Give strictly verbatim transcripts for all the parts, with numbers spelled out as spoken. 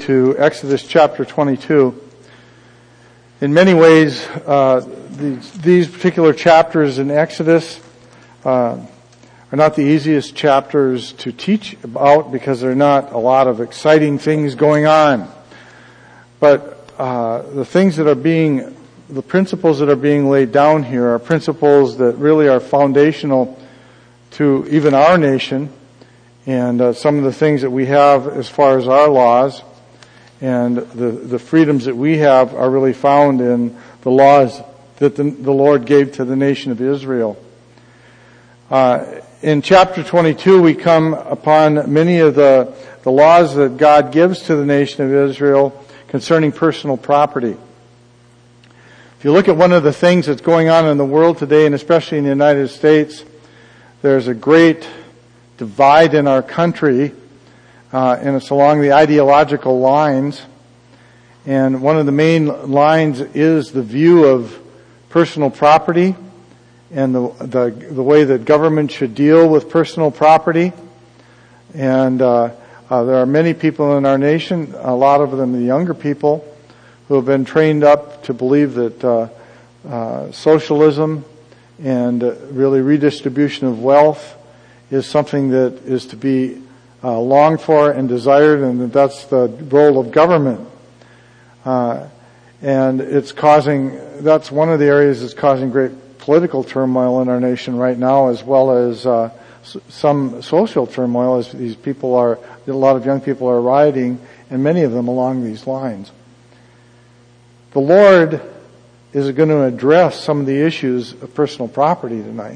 to Exodus chapter twenty-two. In many ways, uh, these, these particular chapters in Exodus uh, are not the easiest chapters to teach about because there are not a lot of exciting things going on. But uh, the things that are being, the principles that are being laid down here are principles that really are foundational to even our nation and uh, some of the things that we have as far as our laws. And the, the freedoms that we have are really found in the laws that the, the Lord gave to the nation of Israel. Uh, in chapter twenty-two, we come upon many of the, the laws that God gives to the nation of Israel concerning personal property. If you look at one of the things that's going on in the world today, and especially in the United States, there's a great divide in our country. Uh, and it's along the ideological lines. And one of the main lines is the view of personal property and the the, the way that government should deal with personal property. And uh, uh, there are many people in our nation, a lot of them the younger people, who have been trained up to believe that uh, uh, socialism and uh, really redistribution of wealth is something that is to be Uh, longed for and desired, and that that's the role of government. Uh, and it's causing, that's one of the areas that's causing great political turmoil in our nation right now, as well as uh, s- some social turmoil, as these people are, a lot of young people are rioting, and many of them along these lines. The Lord is going to address some of the issues of personal property tonight.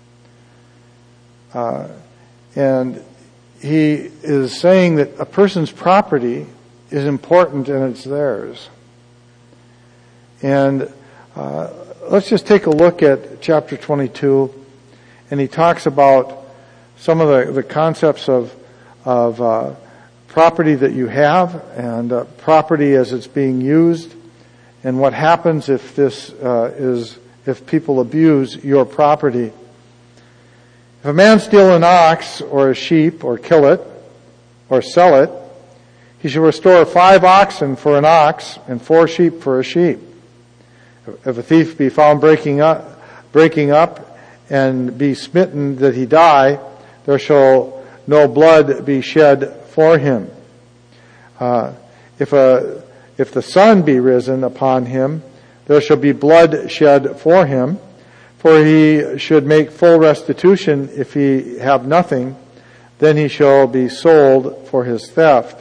Uh, and He is saying that a person's property is important and it's theirs. And uh, let's just take a look at chapter twenty-two, and he talks about some of the, the concepts of of uh, property that you have and uh, property as it's being used, and what happens if this uh, is if people abuse your property. If a man steal an ox or a sheep or kill it or sell it, he shall restore five oxen for an ox and four sheep for a sheep. If a thief be found breaking up, breaking up and be smitten that he die, there shall no blood be shed for him. Uh, if a, if the sun be risen upon him, there shall be blood shed for him. For he should make full restitution if he have nothing, then he shall be sold for his theft.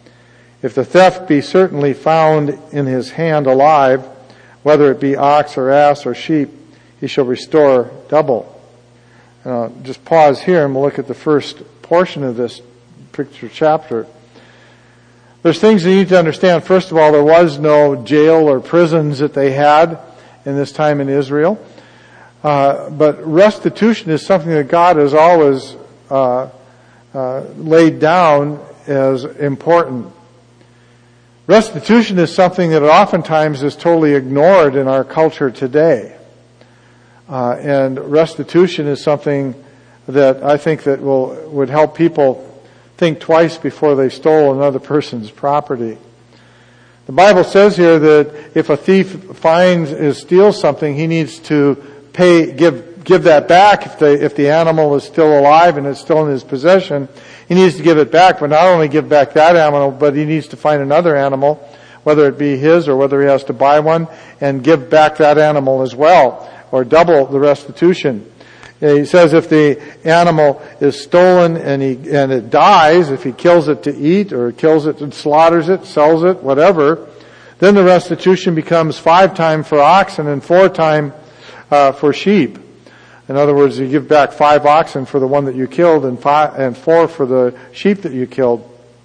If the theft be certainly found in his hand alive, whether it be ox or ass or sheep, he shall restore double. Uh, just pause here and we'll look at the first portion of this picture chapter. There's things you need to understand. First of all, there was no jail or prisons that they had in this time in Israel. Uh, but restitution is something that God has always uh, uh, laid down as important. Restitution is something that oftentimes is totally ignored in our culture today. Uh, and restitution is something that I think that will would help people think twice before they stole another person's property. The Bible says here that if a thief finds or steals something, he needs to pay, give, give that back if the, if the animal is still alive and it's still in his possession. He needs to give it back, but not only give back that animal, but he needs to find another animal, whether it be his or whether he has to buy one, and give back that animal as well, or double the restitution. He says if the animal is stolen and he, and it dies, if he kills it to eat or kills it and slaughters it, sells it, whatever, then the restitution becomes five time for oxen and four time Uh, for sheep. In other words, you give back five oxen for the one that you killed and five, and four for the sheep that you killed.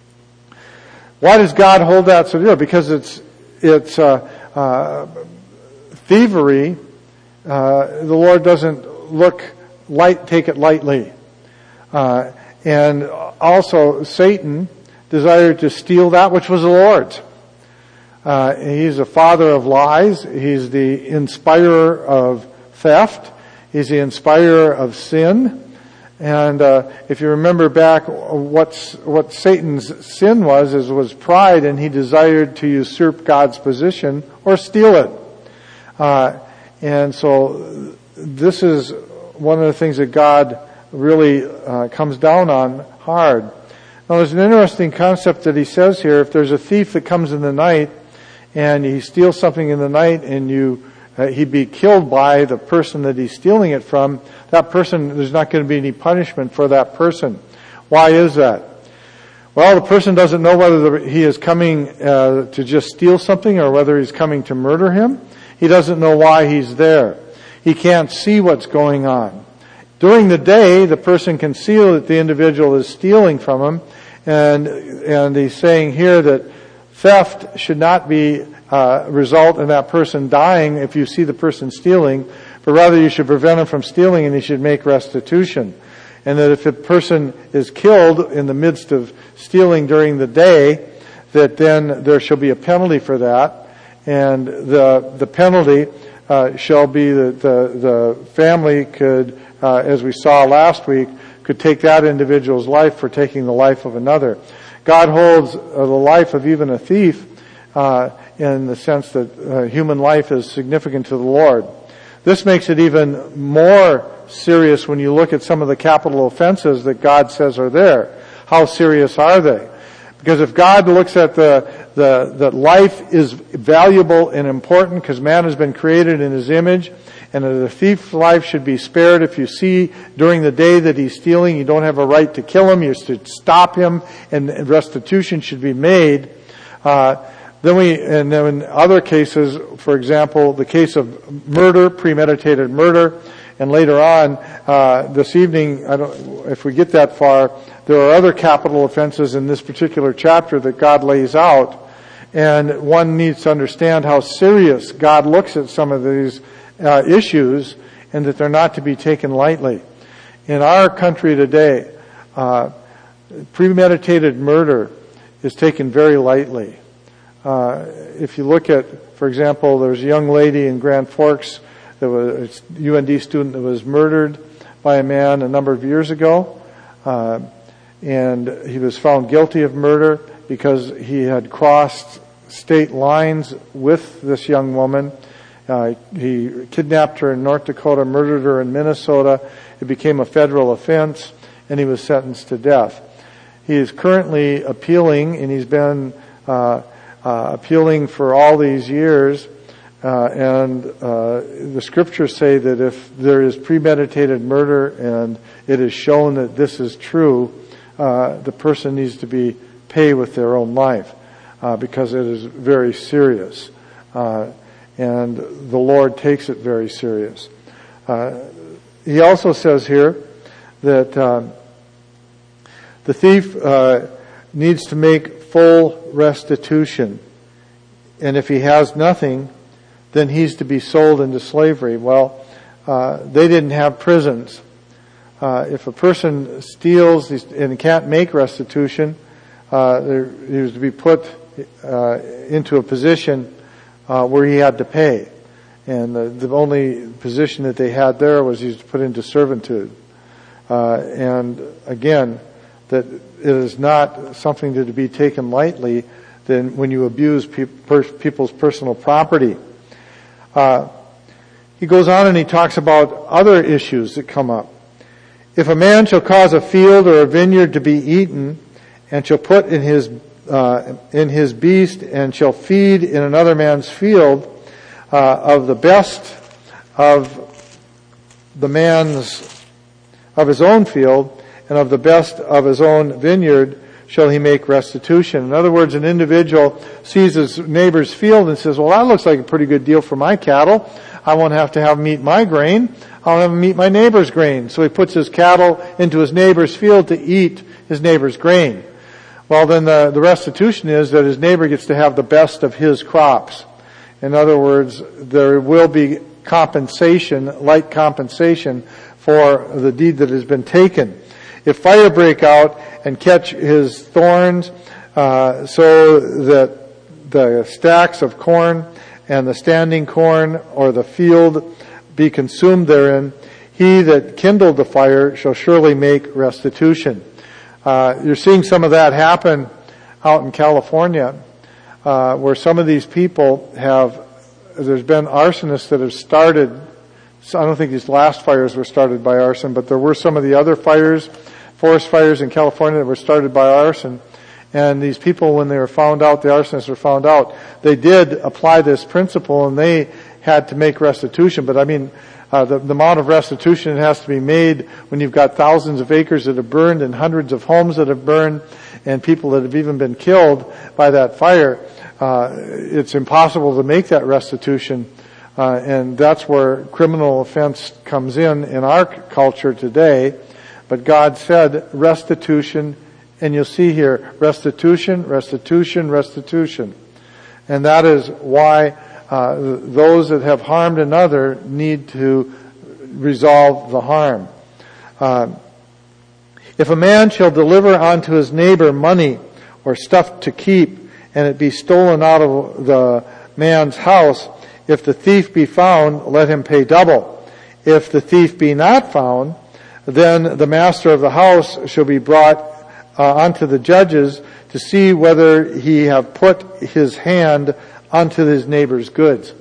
Why does God hold that so dear? Because it's it's uh, uh, thievery. Uh, the Lord doesn't look light, take it lightly. Uh, and also, Satan desired to steal that which was the Lord's. Uh, he's a father of lies. He's the inspirer of theft. He's the inspirer of sin. And uh, if you remember back, what's, what Satan's sin was, is was pride, and he desired to usurp God's position or steal it. Uh, and so this is one of the things that God really uh, comes down on hard. Now there's an interesting concept that he says here. If there's a thief that comes in the night and he steals something in the night, and you uh, he'd be killed by the person that he's stealing it from, that person, there's not going to be any punishment for that person. Why is that? Well, the person doesn't know whether the, he is coming uh, to just steal something or whether he's coming to murder him. He doesn't know why he's there. He can't see what's going on. During the day, the person can see that the individual is stealing from him, and and he's saying here that theft should not be uh, result in that person dying if you see the person stealing, but rather you should prevent him from stealing, and he should make restitution. And that if a person is killed in the midst of stealing during the day, that then there shall be a penalty for that, and the the penalty uh, shall be that the the family could, uh, as we saw last week, could take that individual's life for taking the life of another. God holds uh, the life of even a thief uh, in the sense that uh, human life is significant to the Lord. This makes it even more serious when you look at some of the capital offenses that God says are there. How serious are they? Because if God looks at the, the, that life is valuable and important because man has been created in His image, and that the thief's life should be spared. If you see during the day that he's stealing, you don't have a right to kill him. You should stop him, and restitution should be made. Uh, then we, and then in other cases, for example, the case of murder, premeditated murder, and later on uh, this evening, I don't, if we get that far, there are other capital offenses in this particular chapter that God lays out, and one needs to understand how serious God looks at some of these Uh, issues, and that they're not to be taken lightly. In our country today, uh, premeditated murder is taken very lightly. Uh, if you look at, for example, there's a young lady in Grand Forks that was a U N D student that was murdered by a man a number of years ago, uh, and he was found guilty of murder because he had crossed state lines with this young woman. Uh, he kidnapped her in North Dakota, murdered her in Minnesota. It became a federal offense, and he was sentenced to death. He is currently appealing, and he's been uh, uh, appealing for all these years. Uh, and uh, the scriptures say that if there is premeditated murder and it is shown that this is true, uh, the person needs to be paid with their own life uh, because it is very serious. Uh, And the Lord takes it very serious. Uh, he also says here that uh, the thief uh, needs to make full restitution. And if he has nothing, then he's to be sold into slavery. Well, uh, they didn't have prisons. Uh, if a person steals and can't make restitution, uh, he was to be put uh, into a position Uh, where he had to pay. And the, the only position that they had there was he was put into servitude. Uh, and again, that it is not something to be taken lightly than when you abuse pe- per- people's personal property. Uh, he goes on and he talks about other issues that come up. If a man shall cause a field or a vineyard to be eaten, and shall put in his Uh, in his beast, and shall feed in another man's field uh, of the best of the man's of his own field, and of the best of his own vineyard shall he make restitution. In other words, an individual sees his neighbor's field and says, well, that looks like a pretty good deal for my cattle. I won't have to have them eat my grain. I'll have them eat my neighbor's grain. So he puts his cattle into his neighbor's field to eat his neighbor's grain. Well, then the, the restitution is that his neighbor gets to have the best of his crops. In other words, there will be compensation, like compensation, for the deed that has been taken. If fire break out and catch his thorns, uh, so that the stacks of corn and the standing corn or the field be consumed therein, he that kindled the fire shall surely make restitution. Uh, you're seeing some of that happen out in California, uh, where some of these people have, there's been arsonists that have started, so I don't think these last fires were started by arson, but there were some of the other fires, forest fires in California that were started by arson. And these people, when they were found out, the arsonists were found out, they did apply this principle and they had to make restitution. But I mean, uh, the, the amount of restitution that has to be made when you've got thousands of acres that have burned and hundreds of homes that have burned and people that have even been killed by that fire, uh, it's impossible to make that restitution. Uh, and that's where criminal offense comes in in our culture today. But God said restitution, and you'll see here, restitution, restitution, restitution. And that is why uh, those that have harmed another need to resolve the harm. Uh, if a man shall deliver unto his neighbor money or stuff to keep, and it be stolen out of the man's house, if the thief be found, let him pay double. If the thief be not found, then the master of the house shall be brought uh, unto the judges to see whether he have put his hand unto his neighbor's goods.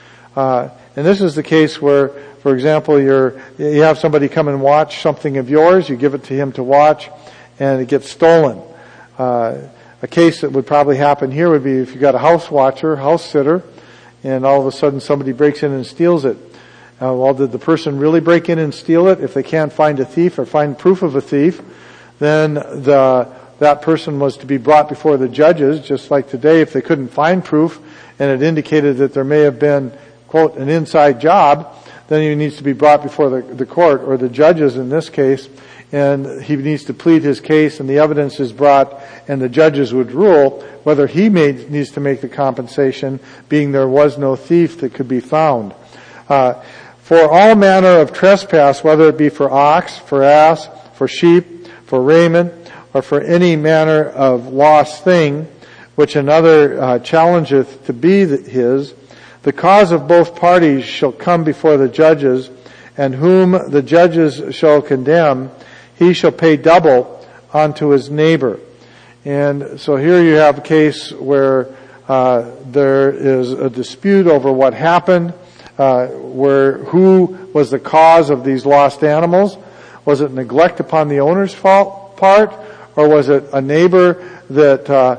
Uh, and this is the case where, for example, you're, you have somebody come and watch something of yours, you give it to him to watch, and it gets stolen. Uh, a case that would probably happen here would be if you got a house watcher, house sitter, and all of a sudden somebody breaks in and steals it. Uh, well, did the person really break in and steal it? If they can't find a thief or find proof of a thief, then the that person was to be brought before the judges, just like today. If they couldn't find proof and it indicated that there may have been, quote, an inside job, then he needs to be brought before the, the court, or the judges in this case, and he needs to plead his case, and the evidence is brought, and the judges would rule whether he made, needs to make the compensation, being there was no thief that could be found. Uh, for all manner of trespass, whether it be for ox, for ass, for sheep, for raiment, or for any manner of lost thing, which another uh, challengeth to be his, the cause of both parties shall come before the judges, and whom the judges shall condemn, he shall pay double unto his neighbor. And so here you have a case where uh, there is a dispute over what happened, uh, where who was the cause of these lost animals. Was it neglect upon the owner's fault part, or was it a neighbor that uh,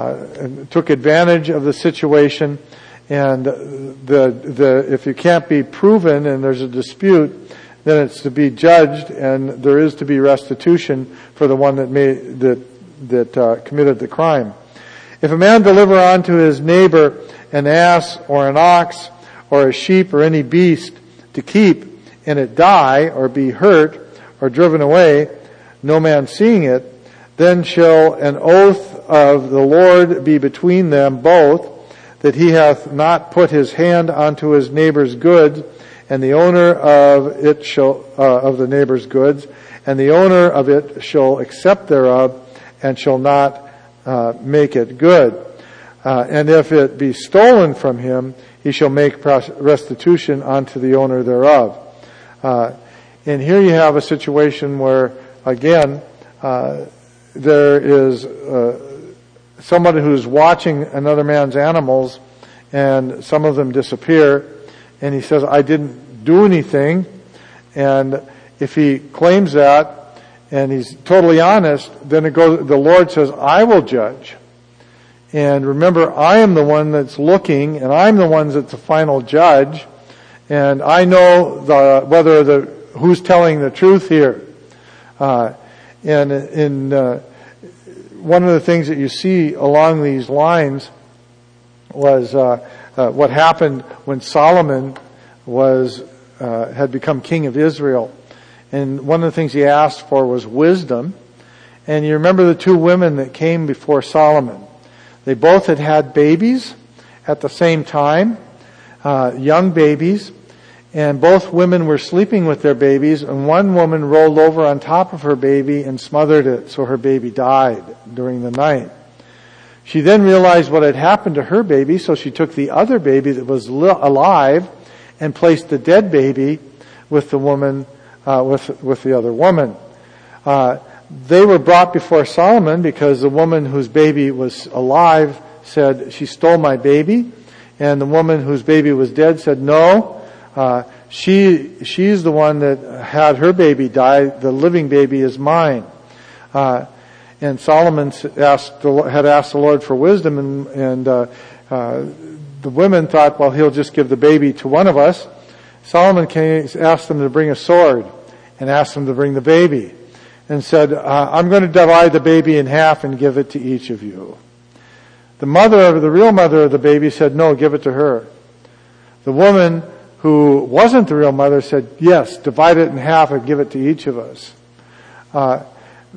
uh, took advantage of the situation? And the the if you can't be proven and there's a dispute, then it's to be judged, and there is to be restitution for the one that made that that uh, committed the crime. If a man deliver unto his neighbor an ass or an ox or a sheep or any beast to keep, and it die or be hurt or driven away, no man seeing it, then shall an oath of the Lord be between them both, that he hath not put his hand unto his neighbor's goods, and the owner of it shall uh, of the neighbor's goods, and the owner of it shall accept thereof, and shall not uh, make it good. Uh, and if it be stolen from him, he shall make restitution unto the owner thereof. Uh, and here you have a situation where, again, uh, there is uh, somebody who's watching another man's animals, and some of them disappear, and he says, I didn't do anything. And if he claims that, and he's totally honest, then it goes, the Lord says, I will judge. And remember, I am the one that's looking, and I'm the one that's the final judge, and I know the, whether the, who's telling the truth here. Uh, and in, uh, one of the things that you see along these lines was, uh, uh what happened when Solomon was, uh, had become king of Israel. And one of the things he asked for was wisdom. And you remember the two women that came before Solomon. They both had had babies at the same time, uh, young babies. And both women were sleeping with their babies, and one woman rolled over on top of her baby and smothered it, so her baby died during the night. She then realized what had happened to her baby, so she took the other baby that was li- alive and placed the dead baby with the woman uh, with with the other woman. Uh, they were brought before Solomon because the woman whose baby was alive said, she stole my baby. And the woman whose baby was dead said, no, uh, she, she's the one that had her baby die. The living baby is mine. Uh, and Solomon asked, had asked the Lord for wisdom, and, and uh, uh, the women thought, well, he'll just give the baby to one of us. Solomon came, asked them to bring a sword and asked them to bring the baby and said, uh, I'm going to divide the baby in half and give it to each of you. The mother, the real mother of the baby said, no, give it to her. The woman who wasn't the real mother said, yes, divide it in half and give it to each of us. Uh,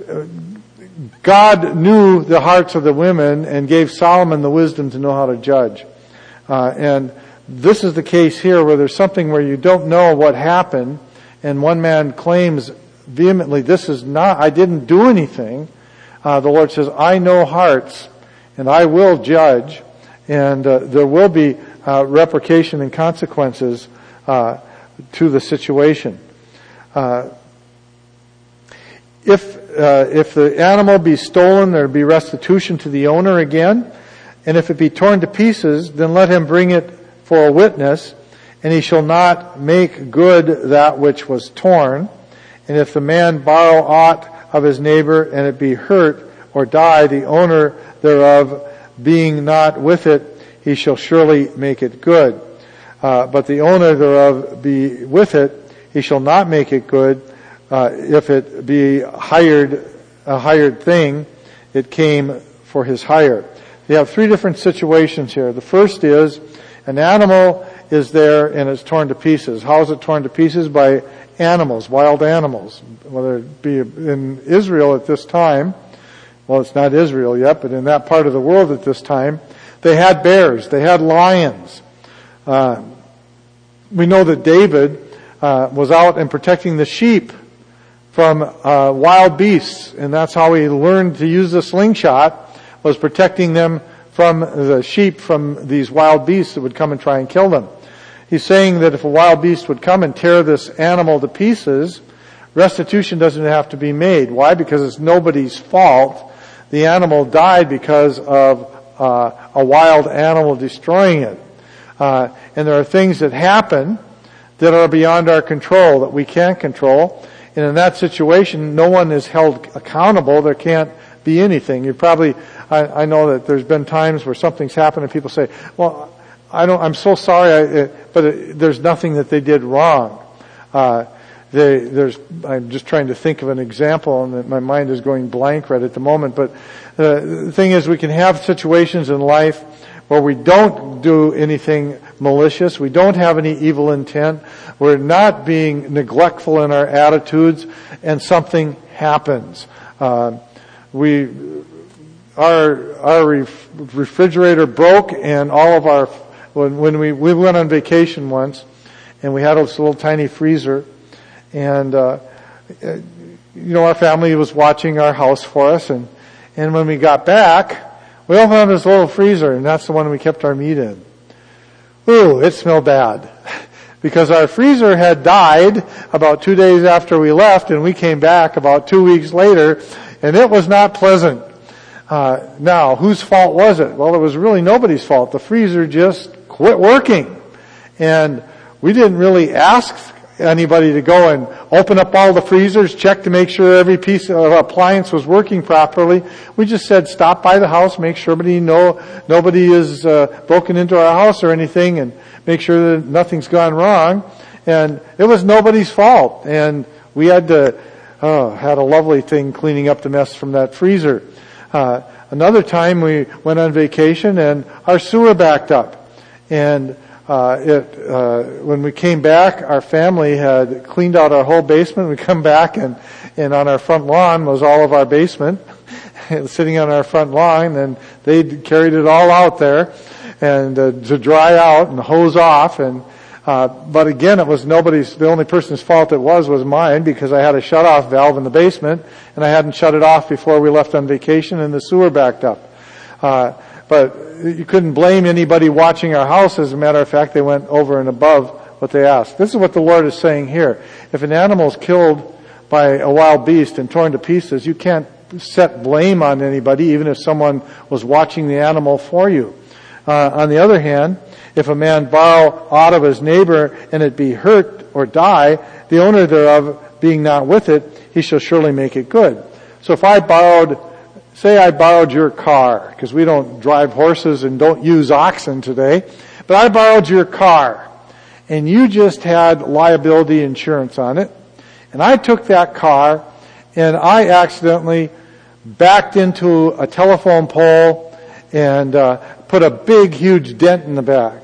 God knew the hearts of the women and gave Solomon the wisdom to know how to judge. Uh, and this is the case here where there's something where you don't know what happened, and one man claims vehemently, this is not, I didn't do anything. Uh, the Lord says, I know hearts, and I will judge, and uh, there will be uh, repercussion and consequences uh, to the situation. Uh, if uh, if the animal be stolen, there be restitution to the owner again, and if it be torn to pieces, then let him bring it for a witness, and he shall not make good that which was torn. And if the man borrow aught of his neighbor, and it be hurt or die, the owner thereof being not with it, he shall surely make it good. Uh, but the owner thereof be with it, he shall not make it good. Uh, if it be hired, a hired thing, it came for his hire. You have three different situations here. The first is, an animal is there and it's torn to pieces. How is it torn to pieces? By animals, wild animals. Whether it be in Israel at this time, well, it's not Israel yet, but in that part of the world at this time, they had bears, they had lions. Uh, we know that David uh, was out and protecting the sheep from uh, wild beasts, and that's how he learned to use the slingshot, was protecting them from the sheep from these wild beasts that would come and try and kill them. He's saying that if a wild beast would come and tear this animal to pieces, restitution doesn't have to be made. Why? Because it's nobody's fault. The animal died because of uh, a wild animal destroying it. Uh, and there are things that happen that are beyond our control, that we can't control. And in that situation, no one is held accountable. There can't be anything. You probably, I, I know that there's been times where something's happened and people say, well, I don't, I'm so sorry, I, it, but it, there's nothing that they did wrong. Uh, they, there's, I'm just trying to think of an example, and my mind is going blank right at the moment, but uh, the thing is, we can have situations in life where we don't do anything malicious, we don't have any evil intent, we're not being neglectful in our attitudes, and something happens. Uh, we, our, our ref, refrigerator broke, and all of our, when, when we, we went on vacation once, and we had this little tiny freezer, and, uh, you know, our family was watching our house for us, and, and when we got back, we opened up this little freezer, and that's the one we kept our meat in. Ooh, it smelled bad. Because our freezer had died about two days after we left, and we came back about two weeks later, and it was not pleasant. Uh, now, whose fault was it? Well, it was really nobody's fault. The freezer just quit working. And we didn't really ask anybody to go and open up all the freezers, check to make sure every piece of appliance was working properly. We just said, stop by the house, make sure nobody, know, nobody is uh, broken into our house or anything, and make sure that nothing's gone wrong. And it was nobody's fault. And we had to, oh, had a lovely thing cleaning up the mess from that freezer. Uh, another time we went on vacation and our sewer backed up. And Uh, it, uh, when we came back, our family had cleaned out our whole basement. We come back and, and on our front lawn was all of our basement sitting on our front lawn, and they carried it all out there and uh, to dry out and hose off. And, uh, but again, it was nobody's, the only person's fault it was was mine, because I had a shut-off valve in the basement and I hadn't shut it off before we left on vacation, and the sewer backed up. Uh, but you couldn't blame anybody watching our house. As a matter of fact, they went over and above what they ask. This is what the Lord is saying here. If an animal is killed by a wild beast and torn to pieces, you can't set blame on anybody, even if someone was watching the animal for you. Uh, on the other hand, if a man borrow aught of his neighbor and it be hurt or die, the owner thereof being not with it, he shall surely make it good. So if I borrowed, say I borrowed your car, because we don't drive horses and don't use oxen today, but I borrowed your car, and you just had liability insurance on it, and I took that car, and I accidentally backed into a telephone pole and uh, put a big, huge dent in the back.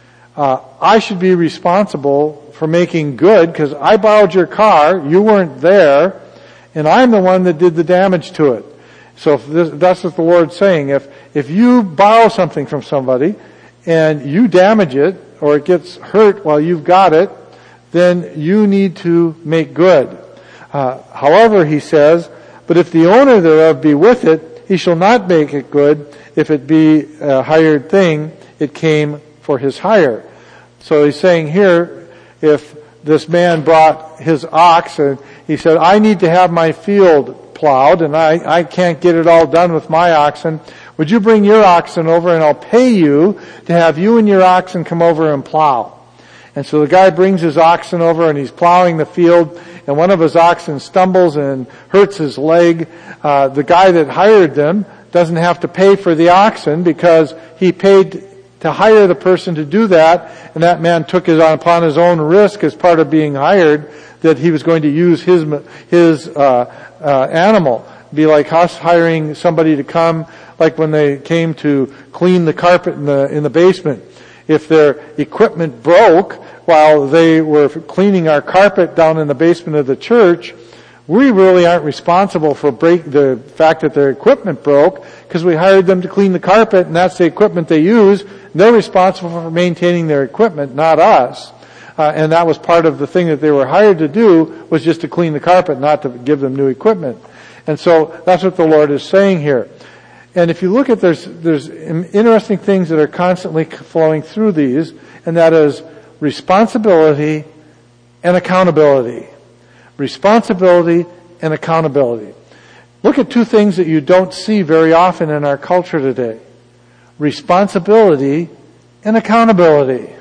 Uh, I should be responsible for making good because I borrowed your car, you weren't there, and I'm the one that did the damage to it. So if this, that's what the Lord's saying. If if you borrow something from somebody and you damage it or it gets hurt while you've got it, then you need to make good. Uh, however, he says, but if the owner thereof be with it, he shall not make it good. If it be a hired thing, it came for his hire. So he's saying here, if this man brought his ox and he said, I need to have my field plowed and I, I can't get it all done with my oxen. Would you bring your oxen over and I'll pay you to have you and your oxen come over and plow? And so the guy brings his oxen over and he's plowing the field and one of his oxen stumbles and hurts his leg. Uh, the guy that hired them doesn't have to pay for the oxen because he paid to hire the person to do that, and that man took it upon his own risk as part of being hired that he was going to use his his uh, uh, animal. It'd be like us hiring somebody to come, like when they came to clean the carpet in the in the basement. If their equipment broke while they were cleaning our carpet down in the basement of the church, we really aren't responsible for break the fact that their equipment broke because we hired them to clean the carpet and that's the equipment they use. They're responsible for maintaining their equipment, not us. Uh, and that was part of the thing that they were hired to do, was just to clean the carpet, not to give them new equipment. And so that's what the Lord is saying here. And if you look at, there's, there's interesting things that are constantly flowing through these, and that is responsibility and accountability. Responsibility and accountability. Look at two things that you don't see very often in our culture today. Responsibility and accountability.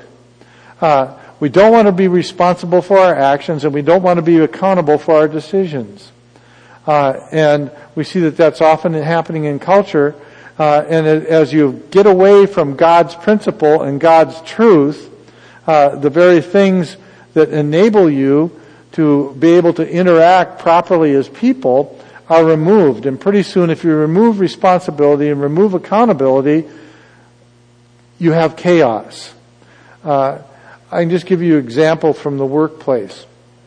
Uh, we don't want to be responsible for our actions and we don't want to be accountable for our decisions. Uh, and we see that that's often happening in culture. Uh, and as you get away from God's principle and God's truth, uh, the very things that enable you to be able to interact properly as people are removed. And pretty soon, if you remove responsibility and remove accountability, you have chaos. Uh, I can just give you an example from the workplace.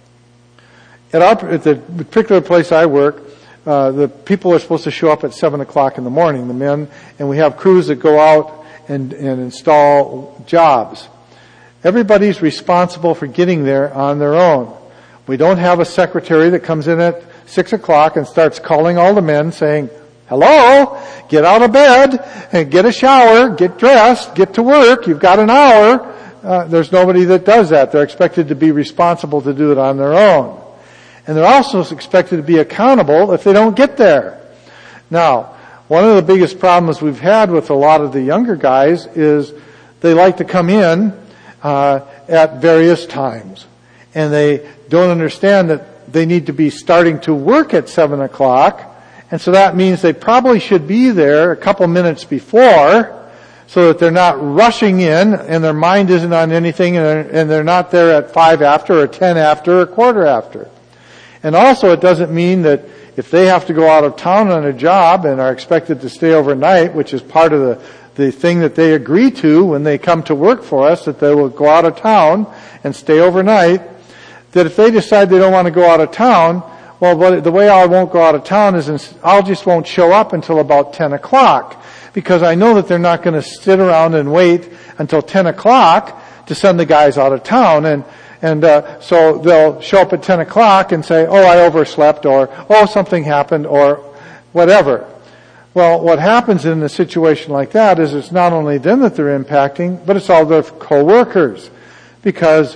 At, our, at the particular place I work, uh, the people are supposed to show up at seven o'clock in the morning, the men, and we have crews that go out and, and install jobs. Everybody's responsible for getting there on their own. We don't have a secretary that comes in at six o'clock and starts calling all the men saying, hello, get out of bed and get a shower, get dressed, get to work, you've got an hour. Uh, there's nobody that does that. They're expected to be responsible to do it on their own. And they're also expected to be accountable if they don't get there. Now, one of the biggest problems we've had with a lot of the younger guys is they like to come in uh, at various times. And they don't understand that they need to be starting to work at seven o'clock. And so that means they probably should be there a couple minutes before so that they're not rushing in and their mind isn't on anything and they're, and they're not there at five after or ten after or quarter after. And also it doesn't mean that if they have to go out of town on a job and are expected to stay overnight, which is part of the, the thing that they agree to when they come to work for us, that they will go out of town and stay overnight, that if they decide they don't want to go out of town, well, the way I won't go out of town is I'll just won't show up until about ten o'clock because I know that they're not going to sit around and wait until ten o'clock to send the guys out of town. And and uh, so they'll show up at ten o'clock and say, oh, I overslept, or oh, something happened, or whatever. Well, what happens in a situation like that is it's not only them that they're impacting, but it's all their co-workers. Because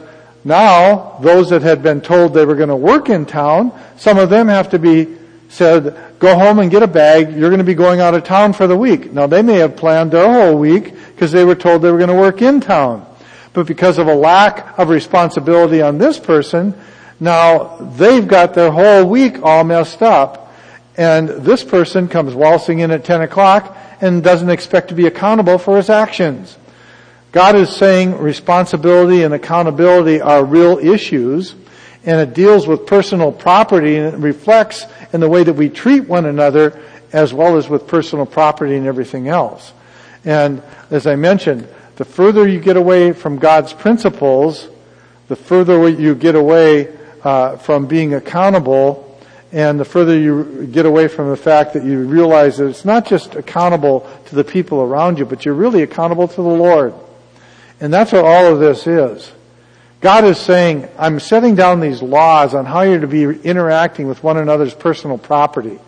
now, those that had been told they were going to work in town, some of them have to be said, go home and get a bag, you're going to be going out of town for the week. Now, they may have planned their whole week because they were told they were going to work in town. But because of a lack of responsibility on this person, now they've got their whole week all messed up. And this person comes waltzing in at ten o'clock and doesn't expect to be accountable for his actions. God is saying responsibility and accountability are real issues, and it deals with personal property, and it reflects in the way that we treat one another as well as with personal property and everything else. And as I mentioned, the further you get away from God's principles, the further you get away uh, from being accountable, and the further you get away from the fact that you realize that it's not just accountable to the people around you, but you're really accountable to the Lord. And that's what all of this is. God is saying, I'm setting down these laws on how you're to be interacting with one another's personal property.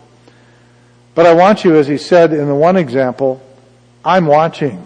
But I want you, as he said in the one example, I'm watching.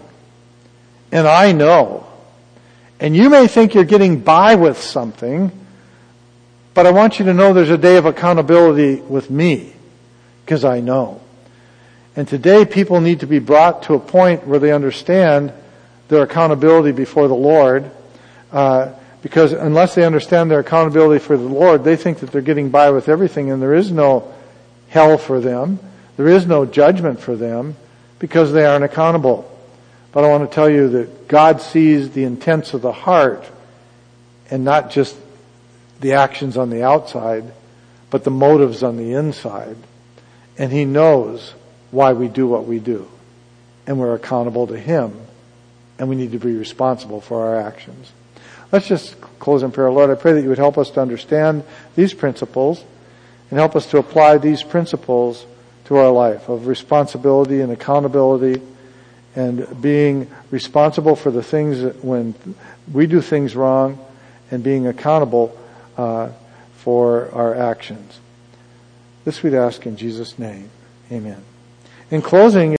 And I know. And you may think you're getting by with something, but I want you to know there's a day of accountability with me, because I know. And today people need to be brought to a point where they understand their accountability before the Lord, uh, because unless they understand their accountability for the Lord, they think that they're getting by with everything, and there is no hell for them. There is no judgment for them because they aren't accountable. But I want to tell you that God sees the intents of the heart and not just the actions on the outside, but the motives on the inside. And He knows why we do what we do. And we're accountable to Him. And we need to be responsible for our actions. Let's just close in prayer. Lord, I pray that you would help us to understand these principles and help us to apply these principles to our life of responsibility and accountability and being responsible for the things that when we do things wrong and being accountable uh, for our actions. This we'd ask in Jesus' name. Amen. In closing,